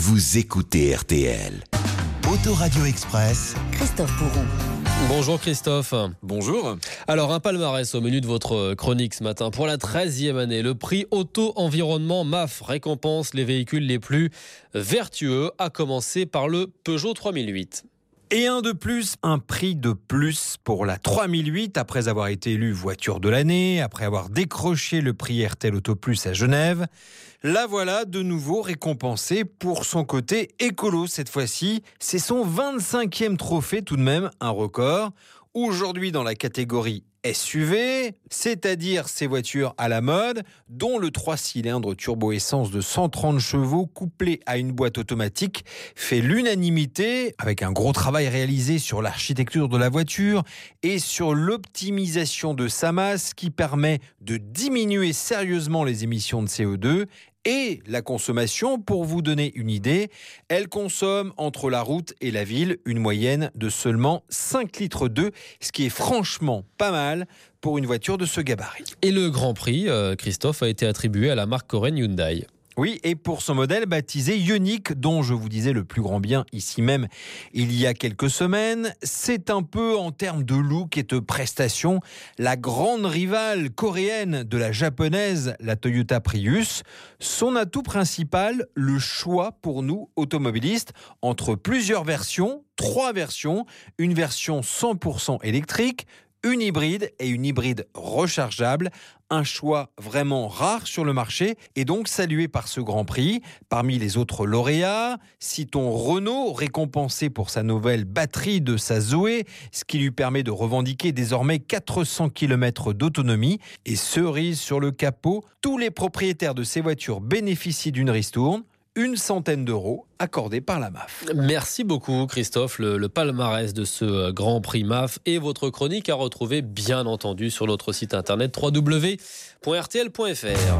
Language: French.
vous écoutez RTL. Autoradio Express. Christophe Bourron. Bonjour Christophe. Bonjour. Alors un palmarès au menu de votre chronique ce matin. Pour la 13e année, le prix auto-environnement MAF récompense les véhicules les plus vertueux, à commencer par le Peugeot 3008. Et un prix de plus pour la 3008, après avoir été élue voiture de l'année, après avoir décroché le prix RTL Auto Plus à Genève. La voilà de nouveau récompensée pour son côté écolo cette fois-ci. C'est son 25e trophée, tout de même un record. Aujourd'hui dans la catégorie SUV, c'est-à-dire ces voitures à la mode, dont le 3 cylindres turbo-essence de 130 chevaux couplé à une boîte automatique fait l'unanimité, avec un gros travail réalisé sur l'architecture de la voiture et sur l'optimisation de sa masse qui permet de diminuer sérieusement les émissions de CO2 et la consommation. Pour vous donner une idée, elle consomme entre la route et la ville une moyenne de seulement 5 litres d'eau, ce qui est franchement pas mal pour une voiture de ce gabarit. Et le Grand Prix, Christophe, a été attribué à la marque coréenne Hyundai. Oui, et pour son modèle baptisé Ioniq, dont je vous disais le plus grand bien ici même il y a quelques semaines, c'est un peu en termes de look et de prestations la grande rivale coréenne de la japonaise, la Toyota Prius. Son atout principal, le choix pour nous automobilistes entre plusieurs versions, 3 versions, une version 100% électrique, une hybride et une hybride rechargeable. Un choix vraiment rare sur le marché et donc salué par ce Grand Prix. Parmi les autres lauréats, citons Renault, récompensé pour sa nouvelle batterie de sa Zoé, ce qui lui permet de revendiquer désormais 400 km d'autonomie. Et cerise sur le capot, tous les propriétaires de ces voitures bénéficient d'une ristourne, une centaine d'euros accordés par la MAF. Merci beaucoup Christophe. Le palmarès de ce Grand Prix MAF et votre chronique à retrouver bien entendu sur notre site internet www.rtl.fr.